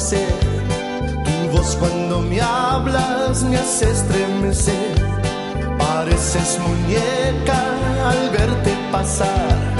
ser. Tu voz cuando me hablas me hace estremecer. Pareces muñeca al verte pasar.